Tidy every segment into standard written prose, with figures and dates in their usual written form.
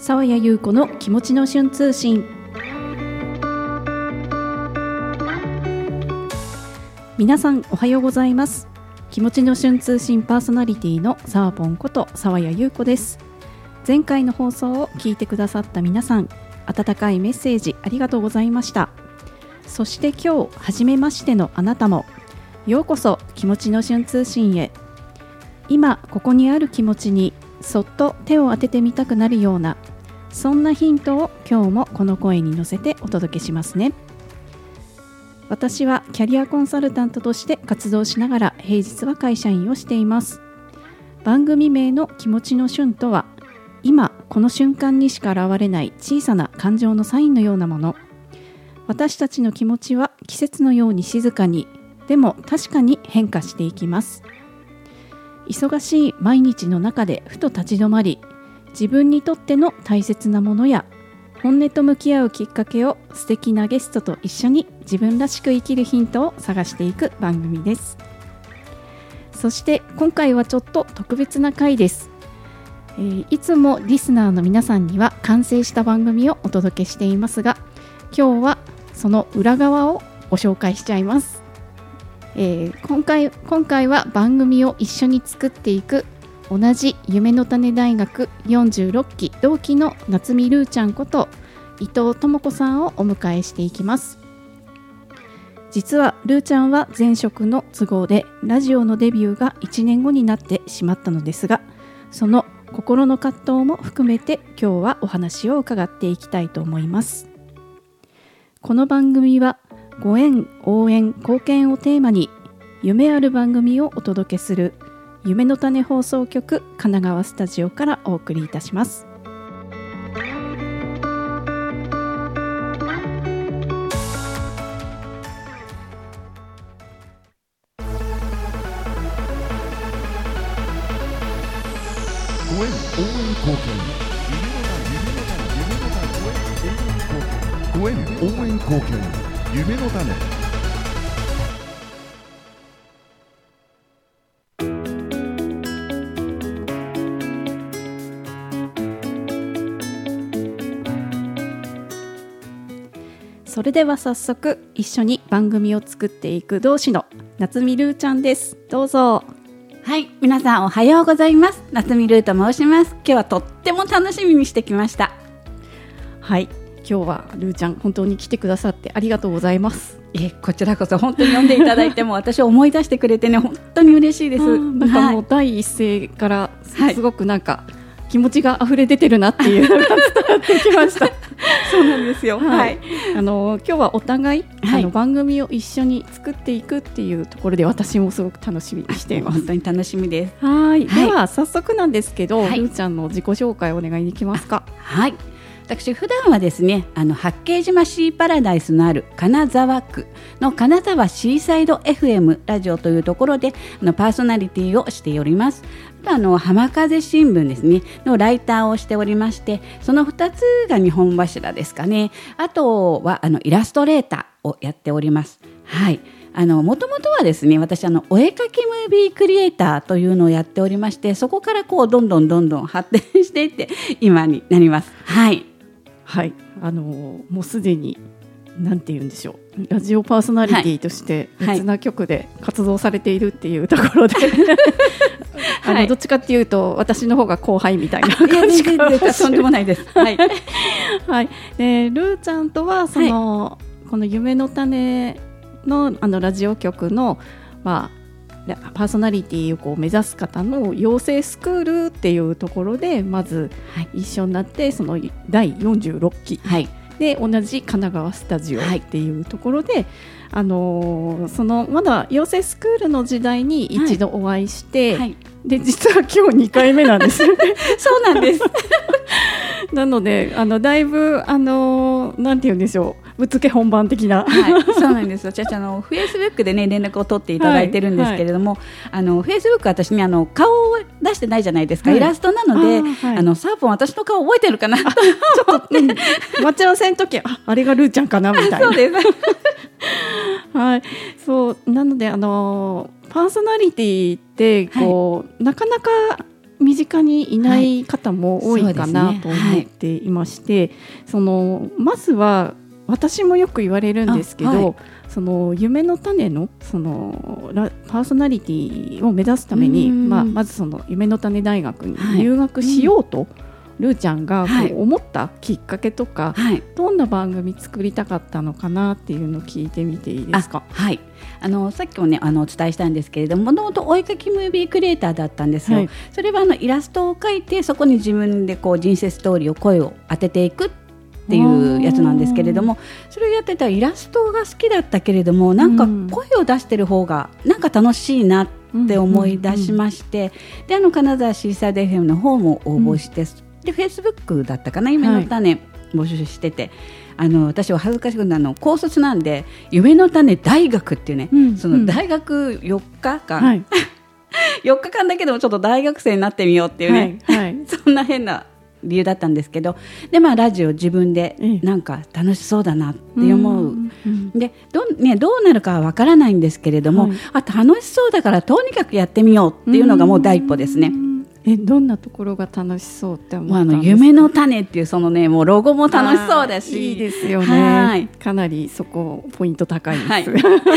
沢谷優子の気持ちの旬通信。皆さんおはようございます。気持ちの旬通信パーソナリティの沢ポンこと沢谷優子です。前回の放送を聞いてくださった皆さん、温かいメッセージありがとうございました。そして今日初めましてのあなたもようこそ気持ちの旬通信へ。今ここにある気持ちにそっと手を当ててみたくなるような、そんなヒントを今日もこの声に乗せてお届けしますね。私はキャリアコンサルタントとして活動しながら平日は会社員をしています。番組名の気持ちの旬とは、今この瞬間にしか現れない小さな感情のサインのようなもの。私たちの気持ちは季節のように静かに、でも確かに変化していきます。忙しい毎日の中でふと立ち止まり、自分にとっての大切なものや本音と向き合うきっかけを素敵なゲストと一緒に自分らしく生きるヒントを探していく番組です。そして今回はちょっと特別な回です。いつもリスナーの皆さんには完成した番組をお届けしていますが、今日はその裏側をご紹介しちゃいます。今回は番組を一緒に作っていく同じ夢の種大学46期同期の夏見るーちゃんこと伊藤智子さんをお迎えしていきます。実はるーちゃんは前職の都合でラジオのデビューが1年後になってしまったのですが、その心の葛藤も含めて今日はお話を伺っていきたいと思います。この番組はご縁、応援、貢献をテーマに夢ある番組をお届けする夢の種放送局神奈川スタジオからお送りいたします。 ご縁、応援、貢献、ご縁、応援、貢献、夢の種。 それでは早速一緒に番組を作っていく同志の夏見るーちゃんです。どうぞ。 はい、皆さんおはようございます。夏見るーと申します。今日はとっても楽しみにしてきました。 はい、今日はるーちゃん本当に来てくださってありがとうございます。 こちらこそ本当に読んでいただいても私を思い出してくれてね、本当に嬉しいです。 なんかもう第一声からすごくなんか気持ちが溢れ出てるなっていうのが伝わってきました。 そうなんですよ。はい。 今日はお互い、番組を一緒に作っていくっていうところで私もすごく楽しみにしています。 本当に楽しみです。 はい。では早速なんですけど、るーちゃんの自己紹介をお願いできますか。 はい。私普段はですね、八景島シーパラダイスのある金沢区の金沢シーサイド FM ラジオというところでパーソナリティをしております。浜風新聞ですねのライターをしておりまして、その2つが2本柱ですかね。あとはイラストレーターをやっております。はい。もともとはですね、私お絵描きムービークリエイターというのをやっておりまして、そこからこうどんどん発展していって今になります。はい。 はい、もうすでになんて言うんでしょう、ラジオパーソナリティとして別な局で活動されているっていうところで、どっちかっていうと私の方が後輩みたいな感じかもしれない。 とんでもないです。はい、 はい。でるーちゃんとはこの夢の種のラジオ局のパーソナリティをこう目指す方の養成スクールっていうところでまず一緒になって、その第46期で同じ神奈川スタジオっていうところで、そのまだ養成スクールの時代に一度お会いして、で実は今日2回目なんですよね。 そうなんです。 なのでだいぶなんて言うんでしょう、ぶっつけ本番的な、 そうなんです。私フェイスブックでね連絡を取っていただいてるんですけれども、フェイスブック私ね顔を出してないじゃないですか、イラストなので、サーポン私の顔覚えてるかなと思って、 待ち合わせの時あれがるーちゃんかなみたいな。 そうです。 はい、そうなのでパーソナリティってこう、なかなか身近にいない方も多いかなと思っていまして、まずは私もよく言われるんですけど、その夢の種のパーソナリティを目指すために、まずその夢の種大学に入学しようと、ルーちゃんがこう思ったきっかけとか、どんな番組作りたかったのかなっていうのを聞いてみていいですか？ はい、さっきもねお伝えしたんですけれども、もともとお絵描きムービークリエイターだったんですよ、それはイラストを描いて、そこに自分でこう人生ストーリーを声を当てていくっていうやつなんですけれども、それをやってたらイラストが好きだったけれども、なんか声を出してる方がなんか楽しいなって思い出しまして、で金沢シーサイド FM の方も応募して、でフェイスブックだったかな、夢の種募集してて、私は恥ずかしくな高卒なんで夢の種大学っていうね、その大学4日間、4日間だけでもちょっと大学生になってみようっていうね、そんな変な理由だったんですけど、でラジオ自分でなんか楽しそうだなって思う、でどうなるかはわからないんですけれども、楽しそうだからとにかくやってみようっていうのがもう第一歩ですね。 どんなところが楽しそうって思ったんですか？ 夢の種っていうそのね、もうロゴも楽しそうだし、 いいですよね。かなりそこポイント高いです、で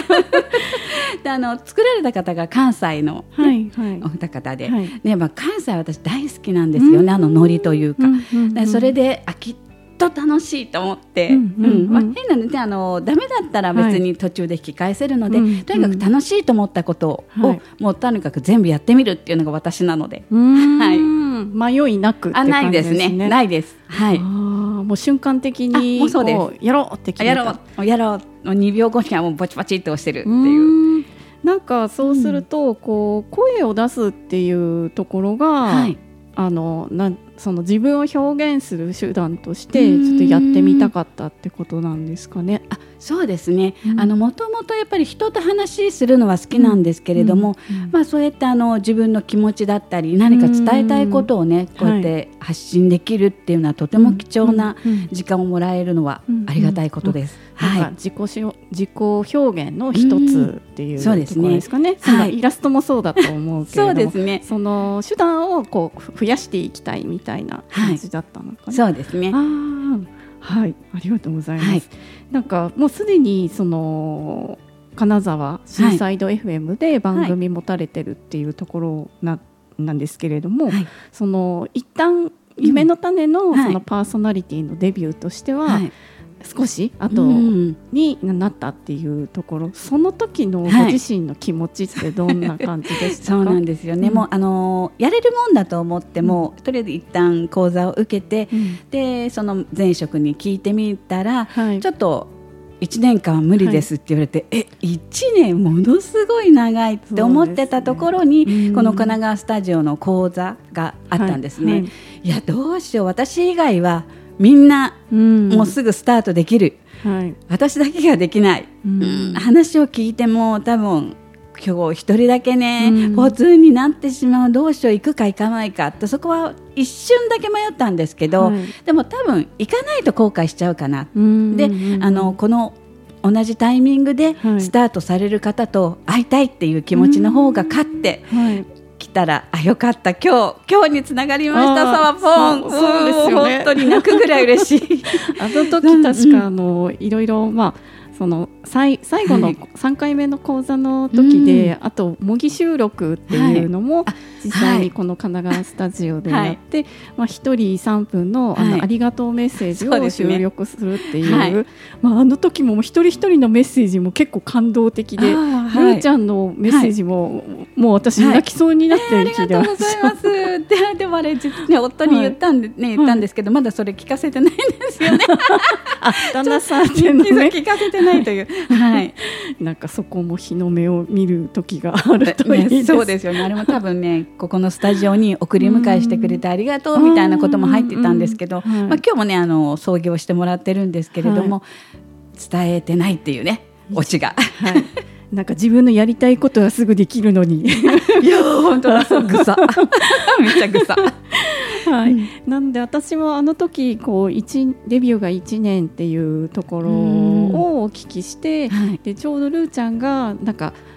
作られた方が関西の、お二方で、関西は私大好きなんですよね、ノリというか、それできっと楽しいと思って、変なのでダメだったら別に途中で引き返せるので、とにかく楽しいと思ったことを、もうとにかく全部やってみるっていうのが私なので、 迷いなくって感じですね。 ないですね、ないです。 もう瞬間的にもうそうです、 やろうって決めた、 やろう2秒後にはもうボチボチって押してるっていう。 なんかそうすると、こう声を出すっていうところが、その自分を表現する手段としてちょっとやってみたかったってことなんですかね。 そうですね、もともとやっぱり人と話するのは好きなんですけれども、そうやって自分の気持ちだったり何か伝えたいことをね、こうやって発信できるっていうのはとても貴重な時間をもらえるのはありがたいことです。 自己表現の一つっていうところですかね。イラストもそうだと思うけれども、そうですね、その手段をこう増やしていきたいみたいな感じだったのかな。 そうですね。 ありがとうございます。なんかもうすでにその金沢シーサイド FM で番組持たれてるっていうところなんですけれども、その一旦夢の種のそのパーソナリティのデビューとしては、少し後になったっていうところ、その時のご自身の気持ちってどんな感じでしたか？ そうなんですよね、もうやれるもんだと思っても、とりあえず一旦講座を受けて、でその前職に聞いてみたら、ちょっと1年間は無理ですって言われて、1年ものすごい長いって思ってたところに、この神奈川スタジオの講座があったんですね。いやどうしよう、私以外はみんなもうすぐスタートできる、私だけができない、話を聞いても多分今日一人だけね、普通になってしまう、どうしよう、行くか行かないかって、そこは一瞬だけ迷ったんですけど、でも多分行かないと後悔しちゃうかな、でこの同じタイミングでスタートされる方と会いたいっていう気持ちの方が勝って来たら、よかった、今日につながりました、サワポン。そうですよね、本当に泣くぐらい嬉しいあの時確かいろいろその最後の3回目の講座の時で、あと模擬収録っていうのも実際にこの神奈川スタジオでやって、1人3分のありがとうメッセージを収録するっていう、あの時も一人一人のメッセージも結構感動的で、るーちゃんのメッセージももう私泣きそうになってる気がします。 ありがとうございます。でもあれ実ね、夫に言ったんですけど、まだそれ聞かせてないんですよね旦那さんってのね、 聞かせてないというなんかそこも日の目を見る時があるといいです。 そうですよね。あれも多分ね、ここのスタジオに送り迎えしてくれてありがとうみたいなことも入ってたんですけど、今日もね送迎をしてもらってるんですけれども、伝えてないっていうね、オチが、 なんか自分のやりたいことはすぐできるのにいや本当だ、ぐさめっちゃぐさなんで私もあの時こうデビューが1年っていうところをお聞きして、でちょうどるーちゃんがなんか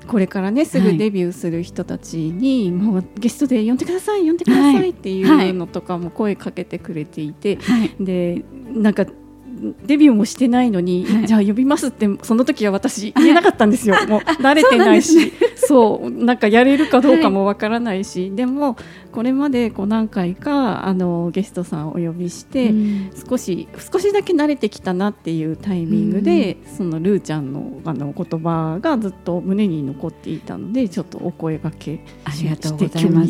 これからねすぐデビューする人たちに、もうゲストで呼んでくださいっていうのとかも声かけてくれていて、でなんかデビューもしてないのに、じゃあ呼びますってその時は私言えなかったんですよ。もう慣れてないし、そうなんかやれるかどうかもわからないし、でもこれまでこう何回かゲストさんをお呼びして、少しだけ慣れてきたなっていうタイミングで、そのルーちゃんの言葉がずっと胸に残っていたので、ちょっとお声掛けありがとうございます。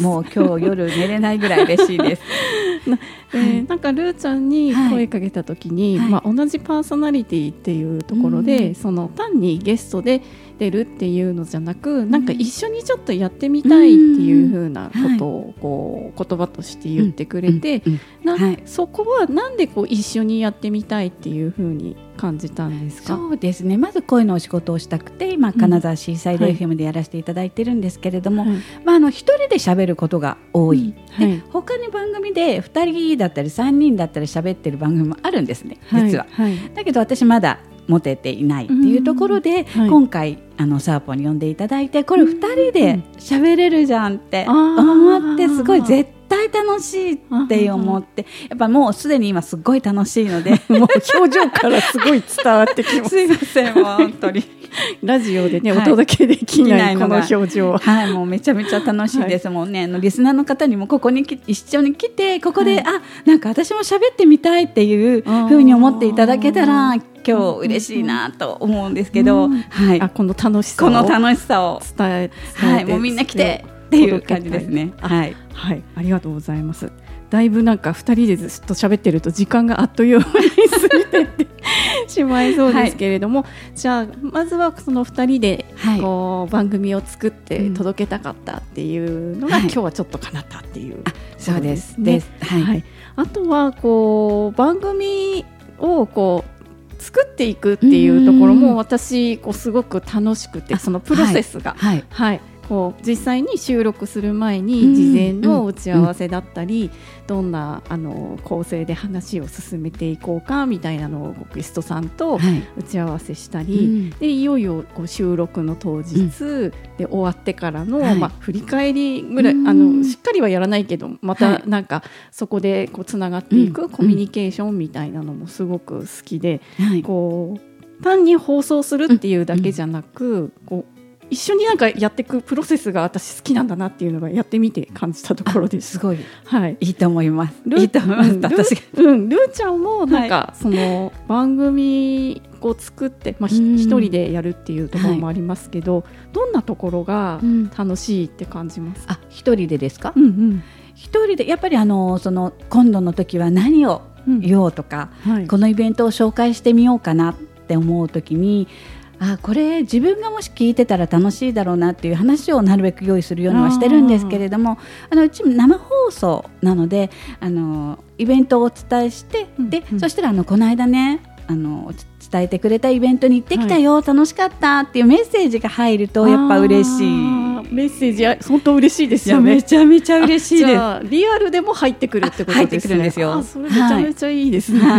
もう今日夜寝れないぐらい嬉しいですなんかルーちゃんに声かけた時に、同じパーソナリティっていうところで、その単にゲストで出るっていうのじゃなく、なんか一緒にちょっとやってみたいっていう風なことをこう言葉として言ってくれて、そこはなんでこう一緒にやってみたいっていう風に感じたんですか？ そうですね、まず声のお仕事をしたくて、今金沢シーサイド FM でやらせていただいてるんですけれども、一人で喋ることが多い、で他に番組で2人だったり3人だったり喋ってる番組もあるんですね、実は、だけど私まだ持てていないっていうところで、今回サーポンに呼んでいただいて、これ2人で喋れるじゃんって思って、すごい絶対楽しいって思って、やっぱもうすでに今すごい楽しいのでもう表情からすごい伝わってきますすいません、もう本当にラジオでね、お届けできないこの表情は、もうめちゃめちゃ楽しいですもんね。リスナーの方にもここに一緒に来て、ここで、なんか私も喋ってみたいっていう風に思っていただけたら今日嬉しいなと思うんですけど、 この楽しさを伝えて、 もうみんな来てっていう感じですね。 ありがとうございます。だいぶなんか2人でずっと喋ってると時間があっという間に過ぎてってしまいそうですけれども、じゃあまずはその2人でこう番組を作って届けたかったっていうのが、今日はちょっと叶ったっていう、 そうですね。あとはこう番組をこう作っていくっていうところも私こうすごく楽しくて、そのプロセスがこう実際に収録する前に事前の打ち合わせだったり、どんな構成で話を進めていこうかみたいなのをゲストさんと打ち合わせしたり、でいよいよこう収録の当日で終わってからの、振り返りぐらいしっかりはやらないけど、またなんかそこでこうつながっていくコミュニケーションみたいなのもすごく好きで、こう単に放送するっていうだけじゃなく、こう一緒になんかやっていくプロセスが私好きなんだなっていうのがやってみて感じたところです。 すごい、いいと思います。いいと思います。 私ルーちゃんもなんかその番組を作って一人でやるっていうところもありますけど、どんなところが楽しいって感じますか？ 一人でですか？一人でやっぱりその今度の時は何を言おうとか、このイベントを紹介してみようかなって思う時に、これ自分がもし聞いてたら楽しいだろうなっていう話をなるべく用意するようにはしてるんですけれども、うち生放送なのでイベントをお伝えして、でそしたらこの間ね伝えてくれたイベントに行ってきたよ、楽しかったっていうメッセージが入るとやっぱ嬉しい。 メッセージ本当嬉ししいですよね。 めちゃめちゃ嬉しいです。 じゃあリアルでも入ってくるってことですね。 入ってくるんですよ。 それめちゃめちゃいいですね。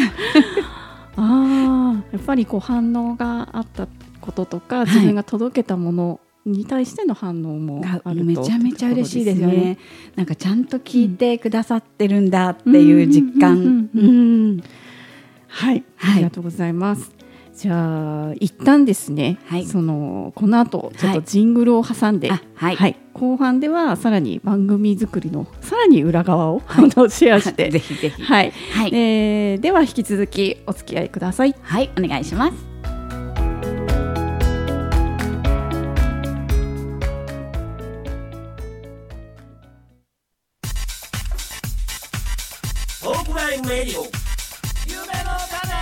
やっぱりこう反応があったこととか、自分が届けたものに対しての反応もあると、 めちゃめちゃ嬉しいですよね。なんかちゃんと聞いてくださってるんだっていう実感。 ありがとうございます。じゃあ一旦ですね、この後ちょっとジングルを挟んで、後半ではさらに番組作りのさらに裏側を、シェアしてぜひぜひ、 では引き続きお付き合いください。 お願いします。 トークライブレディオ夢の種。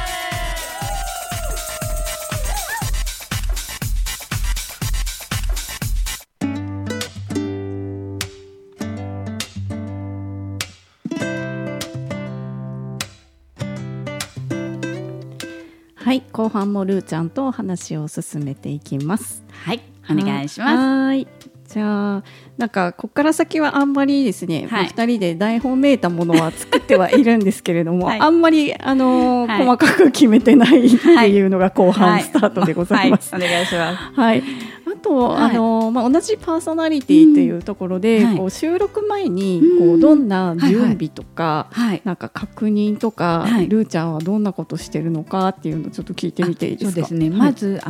後半もルーちゃんと話を進めていきます。 お願いします。 じゃあなんかここから先はあんまりですね、2人で台本めいたものは作ってはいるんですけれども、あんまり細かく決めてないっていうのが後半スタートでございます。 お願いします。 と、 はい同じパーソナリティっていうところで、 はいこう収録前にこうどんな準備とか、 はいなんか確認とか、 はいルーちゃんはどんなことしてるのかっていうのをちょっと聞いてみていいですか。 そうですね、 はいまず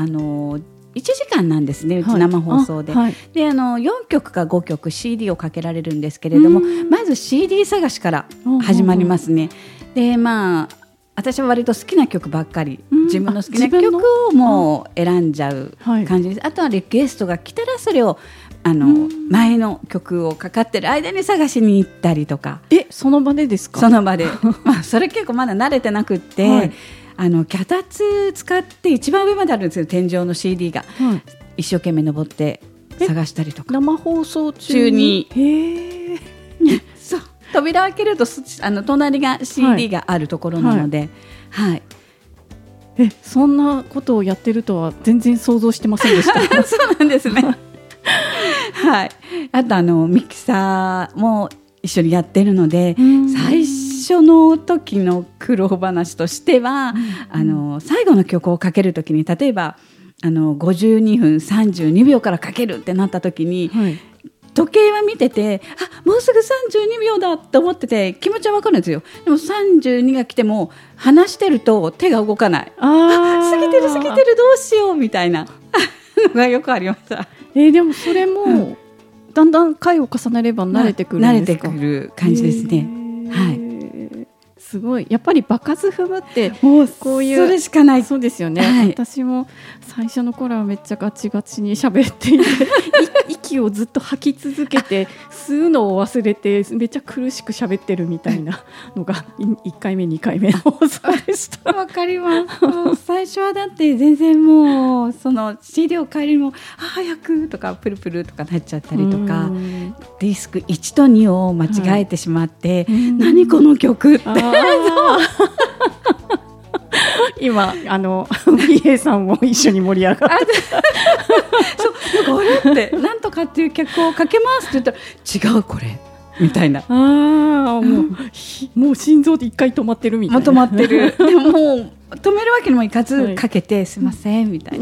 1時間なんですね、うち生放送で、 はいで4曲か5曲 CD をかけられるんですけれども、まず CD 探しから始まりますね。で私は割と好きな曲ばっかり、自分の好きな曲をもう選んじゃう感じです。あとはリクエストが来たらそれを前の曲をかかってる間に探しに行ったりとか。 その場でですか。 その場でそれ結構まだ慣れてなくって、 はい脚立使って一番上まであるんですよ、天井の CD が、一生懸命登って探したりとか。 生放送中にそう扉開けると隣が CD があるところなので、はいそんなことをやってるとは全然想像してませんでしたそうなんですねはいあとミキサーも一緒にやってるので、最初の時の苦労話としては、最後の曲をかける時に、例えば52分32秒からかけるってなった時に、時計は見てて、もうすぐ32秒だって思ってて気持ちは分かるんですよ。でも32が来ても話してると手が動かない。過ぎてるどうしようみたいなのがよくありました。 でもそれも、だんだん回を重ねれば慣れてくるんですか。 慣れてくる感じですね。はい。 すごい、やっぱり場数踏むってもうこういうそれしかない。 そうですよね、 はい、 私も最初の頃はめっちゃガチガチに喋っていて息をずっと吐き続けて吸うのを忘れてめっちゃ苦しく喋ってるみたいなのが1回目2回目の放送でしたわかります最初はだって全然もうその CD を変えるのも早くとかプルプルとかなっちゃったりとか、ディスク1と2を間違えてしまって、何この曲って今BA さんも一緒に盛り上がってそうなんかあれってなんとかっていう曲をかけますって言ったら違うこれみたいな、 もう心臓で一回止まってるみたいな。 止まってるでももう止めるわけにもいかずかけて、すいませんみたいな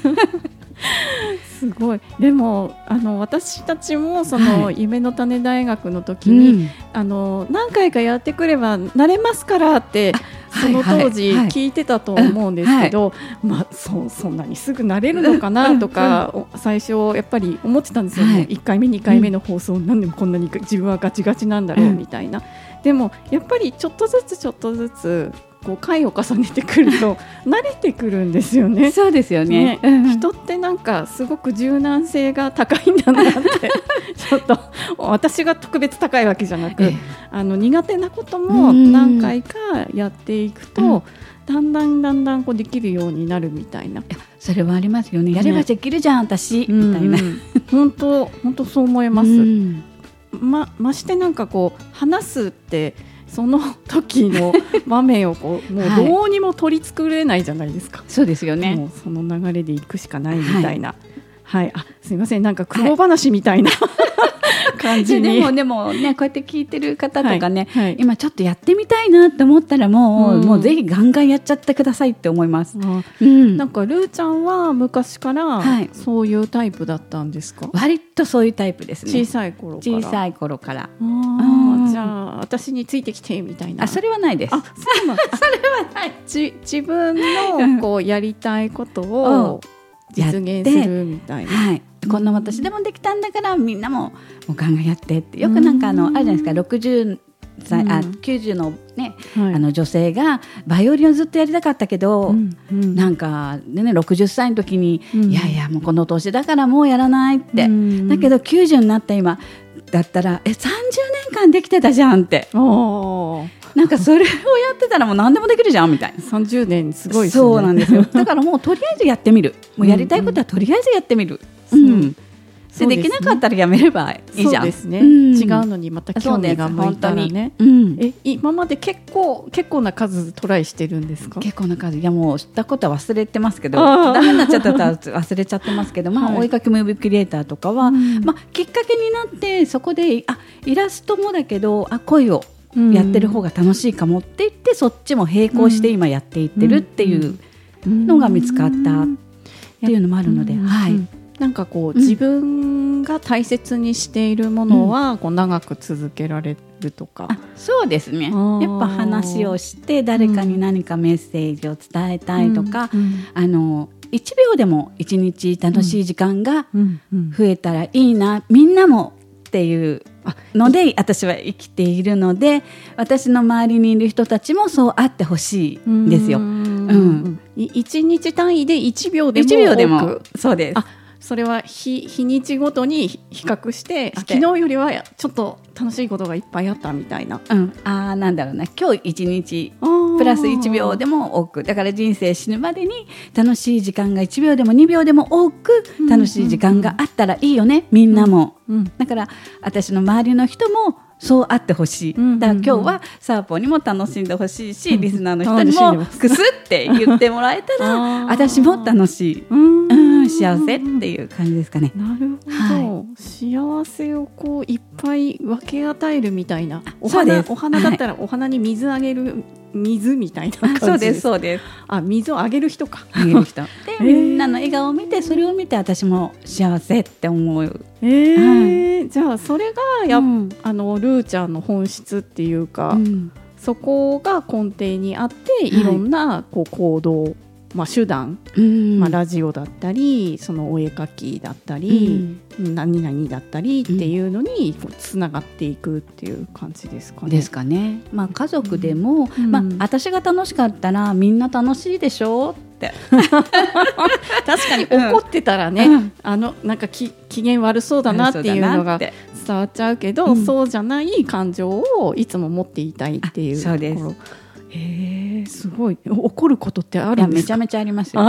すごい。でも私たちもその、夢の種大学の時に、何回かやってくれば慣れますからってその当時聞いてたと思うんですけど、そんなにすぐ慣れるのかなとか、最初やっぱり思ってたんですよね。1回目2回目の放送、なんでこんなに自分はガチガチなんだろうみたいな。でもやっぱりちょっとずつこう回を重ねてくると慣れてくるんですよね。 そうですよね。 人ってなんかすごく柔軟性が高いんだなってちょっと私が特別高いわけじゃなく、苦手なことも何回かやっていくと、だんだんこうできるようになるみたいな。 それはありますよね。やればできるじゃん、私みたいな。 本当そう思います。ましてなんかこう話すってその時の場面をもうどうにも取り作れないじゃないですか。 そうですよね。 もうその流れで行くしかないみたいな。すみません、なんか苦労話みたいな、感じに。 でもね、こうやって聞いてる方とかね、今ちょっとやってみたいなって思ったらもうぜひガンガンやっちゃってくださいって思います。 なんかルーちゃんは昔からそういうタイプだったんですか。 割とそういうタイプですね。 小さい頃から。じゃあ私についてきてみたいな。 それはないです。 そうなんそれはない。自分のこうやりたいことを実現するみたいな。 こんな私でもできたんだからみんなもガンガンやってって。よくなんかあるじゃないですか、60歳90のね、女性がバイオリンをずっとやりたかったけど、なんかでね60歳の時に、いやもうこの年だからもうやらないって、だけど90になった今だったら30年間できてたじゃんって、なんかそれをやってたらもう何でもできるじゃんみたいな。 30年すごいですね。 そうなんですよ。だからもうとりあえずやってみる。もうやりたいことはとりあえずやってみる。できなかったらやめればいいじゃん。 そうですね。違うのにまた興味が向いたらね。今まで結構な数トライしてるんですか。 結構な数。いやもう知ったことは忘れてますけど、ダメになっちゃったら忘れちゃってますけど、追いかけムービークリエイターとかは、きっかけになってそこでイラストもだけど声をやってる方が楽しいかもって言ってそっちも並行して今やっていってるっていうのが見つかったっていうのもあるので、 なんかこう、自分が大切にしているものはこう長く続けられるとか、 そうですね。やっぱ話をして誰かに何かメッセージを伝えたいとか、1秒でも1日楽しい時間が増えたらいいな、みんなもっていうので私は生きているので、私の周りにいる人たちもそうあってほしいんですよ。 1日単位で1秒でも 1秒でもそうです。 それは日にちごとに比較して昨日よりはちょっと楽しいことがいっぱいあったみたいな、 なんだろうな、今日1日プラス1秒でも多く、だから人生死ぬまでに楽しい時間が1秒でも2秒でも多く楽しい時間があったらいいよね、みんなも、だから私の周りの人もそうあってほしい。だから今日はサーポンにも楽しんでほしいし、リスナーの人にもくすって言ってもらえたら私も楽しい、幸せっていう感じですかね。 なるほど、幸せをこういっぱい分け与えるみたいな。お花だったらお花に水あげる、水みたいな感じです。 そうですそうです。 水をあげる人か。 あげる人で、みんなの笑顔を見て、それを見て私も幸せって思う。 じゃあそれがルーちゃんの本質っていうか、そこが根底にあって、いろんなこう行動、手段、ラジオだったり、そのお絵描きだったり、何々だったりっていうのにつながっていくっていう感じですかね。 ですかね。家族でも、私が楽しかったらみんな楽しいでしょって確かに怒ってたらね、なんか機嫌悪そうだなっていうのが伝わっちゃうけど、そうじゃない感情をいつも持っていたいっていうところ。そうです。すごい。怒ることってあるんですか？ めちゃめちゃありますよ。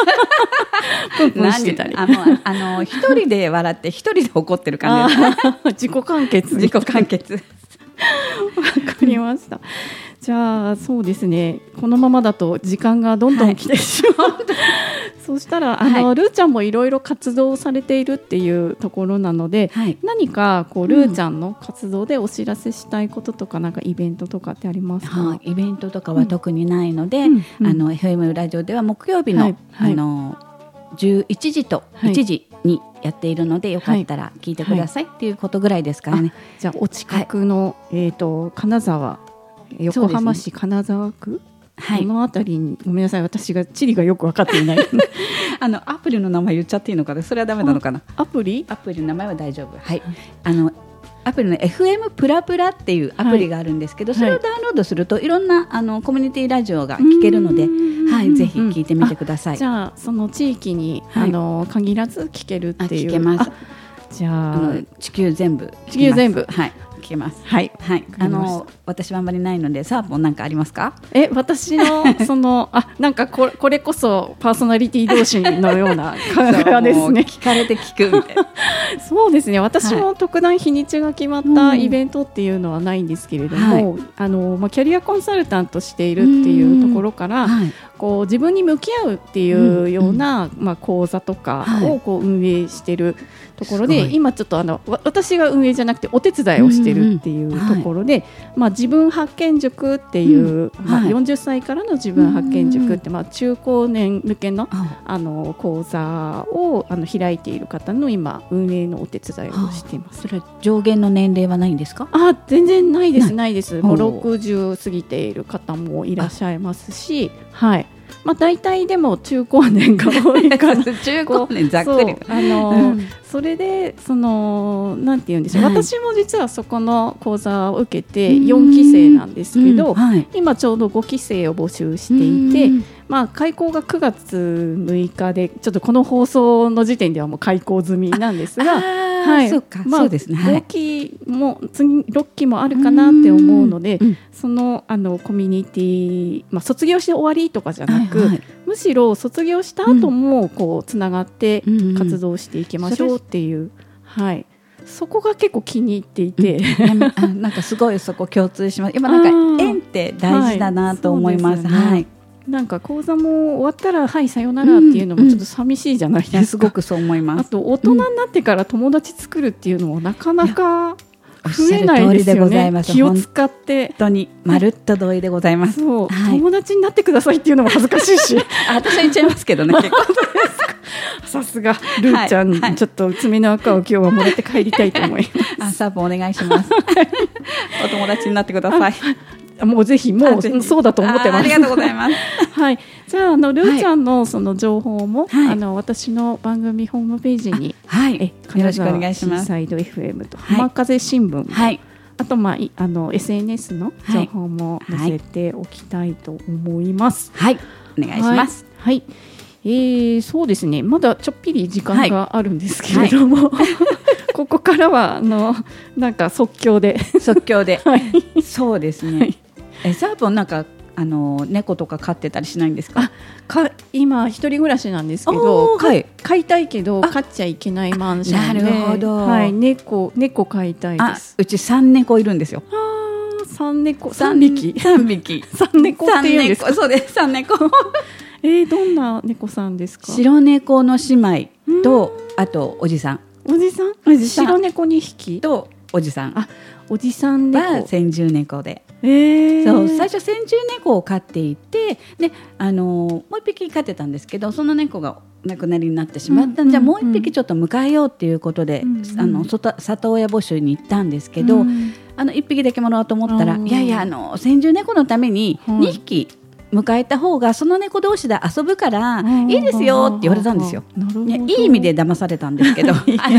何してたり、一人で笑って一人で怒ってる感じです。 自己完結。 自己完結。 わかりました。じゃあそうですね、このままだと時間がどんどん来てしまう、そうしたらルーちゃんもいろいろ活動されているっていうところなので、何かこうルーちゃんの活動でお知らせしたいこととか、なんかイベントとかってありますか？ イベントとかは特にないので、FM ラジオでは木曜日の、11時と1時にやっているので、よかったら聞いてくださいっていうことぐらいですからね。 じゃあお近くの、金沢、横浜市金沢区、この辺りに、ごめんなさい、私が地理がよく分かっていないアプリの名前言っちゃっていいのかな、それはダメなのかな。 アプリの名前は大丈夫。アプリの FM プラプラっていうアプリがあるんですけど、それをダウンロードするといろんなコミュニティラジオが聞けるので、ぜひ聞いてみてください。 じゃあその地域に、限らず聞けるっていう。 聞けます。 じゃあ地球全部聞けます。私はあんまりないので、サーポンなんかありますか？ 私のなんかこれこそパーソナリティ同士のような会話ですね。 聞かれて聞くみたいな。 そうですね。私も特段日にちが決まったイベントっていうのはないんですけれども、キャリアコンサルタントしているっていうところから、こう自分に向き合うっていうような、講座とかをこう運営しているところで、今ちょっと私が運営じゃなくてお手伝いをしてるっていうところで、自分発見塾っていう、40歳からの自分発見塾って、中高年向けの、講座を開いている方の今運営のお手伝いをしています。 それは上限の年齢はないんですか？ 全然ないです。ないです。もう60過ぎている方もいらっしゃいますし、大体でも中高年が多いから中高年ざっくりそれでなんて言うんでしょう、私も実はそこの講座を受けて4期生なんですけど、今ちょうど5期生を募集していて、開講が9月6日で、ちょっとこの放送の時点ではもう開講済みなんですが、 そうですね。 5期も次6期もあるかなって思うので、そのコミュニティ、卒業して終わりとかじゃなく、むしろ卒業した後もこうつながって活動していきましょうっていう、そこが結構気に入っていて、 なんかすごいそこ共通します。今なんか縁って大事だなと思います。 なんか講座も終わったらさよならっていうのもちょっと寂しいじゃないですか。 すごくそう思います。 あと大人になってから友達作るっていうのもなかなかおっしゃる通りでございます。 気を使って本当にまるっと同意でございます。 そう、 はい、 友達になってくださいっていうのも恥ずかしいし私は言っちゃいますけどね結構さすがルーちゃん、はいはい、ちょっと爪の赤を今日はもらって帰りたいと思いますサーブお願いしますお友達になってくださいもうぜひもうそうだと思ってます。 ありがとうございますはい、じゃあルーちゃんのその情報も、 はい、 私の番組ホームページに、 はい、よろしくお願いします。 シーサイド FM と浜風新聞、はい、あとSNS の情報も載せておきたいと思います。 はい、お願いします。 はい、そうですね。まだちょっぴり時間があるんですけれども、はい、ここからはなんか即興ではい、そうですね。はいサーボンなんか猫とか飼ってたりしないんですか？ 今一人暮らしなんですけど、 はい、 飼いたいけど飼っちゃいけないマンションで、 なるほど、 はい、猫飼いたいです。 うち3猫いるんですよ。 3匹3猫っていうんですか？ そうです3猫どんな猫さんですか？ 白猫の姉妹とあとおじさん白猫2匹とおじさんおじさん猫は先住猫で、 そう最初先住猫を飼っていてでもう一匹飼ってたんですけどその猫が亡くなりになってしまったんで、じゃあもう一匹ちょっと迎えようっていうことで、里親募集に行ったんですけど、一匹だけもらおうと思ったらいや先住猫のために2匹迎えた方がその猫同士で遊ぶからいいですよって言われたんですよ。いい意味で騙されたんですけど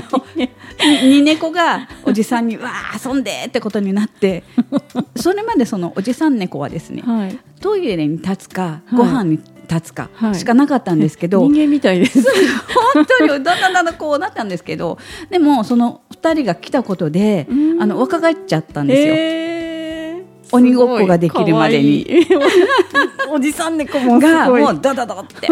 2猫がおじさんにわー遊んでってことになってそれまでそのおじさん猫はですね、はい、トイレに立つかご飯に立つかしかなかったんですけど、 人間みたいです本当にだんだんこうなったんですけどでもその2人が来たことで若返っちゃったんですよ。鬼ごっこができるまでにおじさん猫もすごいもうドドドって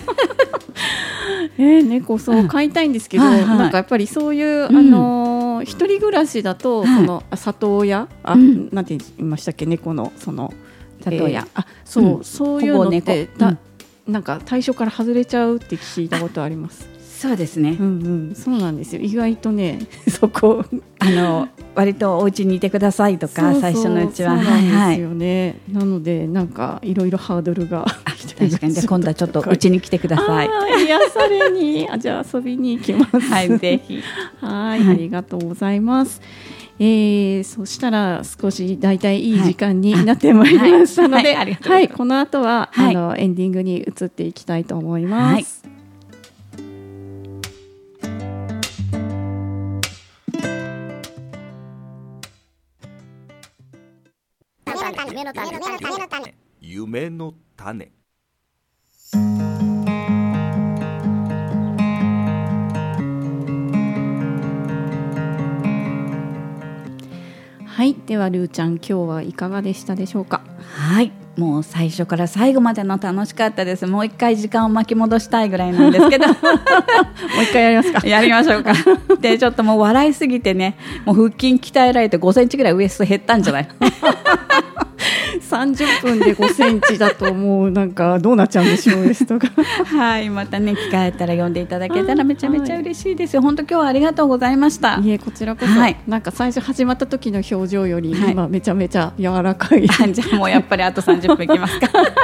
猫そう飼いたいんですけど、なんかやっぱりそういう一人暮らしだとその里親なんて言いましたっけ猫のその里親そういうのってなんか対象から外れちゃうって聞いたことあります。 そうですね、 そうなんですよ。意外とねそこ割とお家にいてくださいとか最初のうちはそうなんですよね、なのでなんかいろいろハードルが確かにじゃあ今度はちょっとうちに来てください。 癒されにじゃあ遊びに行きます。 はいぜひはい、ありがとうございます。そしたら少しだいたいいい時間になってまいりましたので、この後はエンディングに移っていきたいと思います。 夢の種。 はい、ではルーちゃん今日はいかがでしたでしょうか？ はい、もう最初から最後までの楽しかったです。もう一回時間を巻き戻したいぐらいなんですけどもう一回やりますか？ やりましょうかでちょっともう笑いすぎてねもう腹筋鍛えられて5センチぐらいウエスト減ったんじゃない 30分で5センチだともうなんかどうなっちゃうんでしょうですとかはいまたね機会あったら読んでいただけたらめちゃめちゃ嬉しいですよ。本当今日はありがとうございました。 いえこちらこそ、なんか最初始まった時の表情より今めちゃめちゃ柔らかい、 じゃあもうやっぱりあと30分いきますか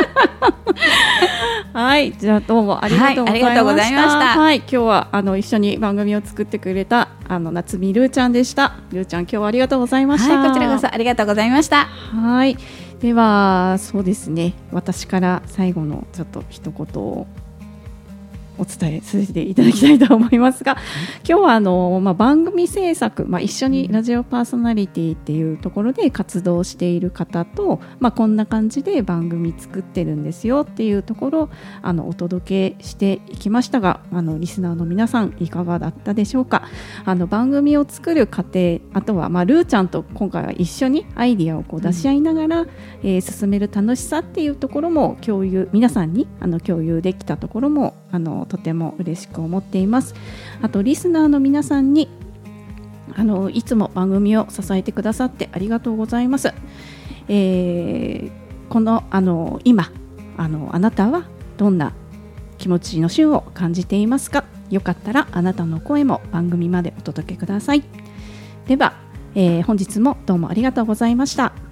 はいじゃあどうもありがとうございました。はい今日は一緒に番組を作ってくれた夏見ルーちゃんでした。ルーちゃん今日はありがとうございました。 こちらこそありがとうございました。 はいではそうですね私から最後のちょっと一言をお伝えさせていただきたいと思いますが、今日は番組制作、一緒にラジオパーソナリティっていうところで活動している方と、こんな感じで番組作ってるんですよっていうところをお届けしていきましたが、リスナーの皆さんいかがだったでしょうか。番組を作る過程、あとはルーちゃんと今回は一緒にアイディアを出し合いながら、進める楽しさっていうところも皆さんに共有できたところもとても嬉しく思っています。あとリスナーの皆さんにいつも番組を支えてくださってありがとうございます。この今あなたはどんな気持ちの旬を感じていますか？よかったらあなたの声も番組までお届けください。では、 本日もどうもありがとうございました。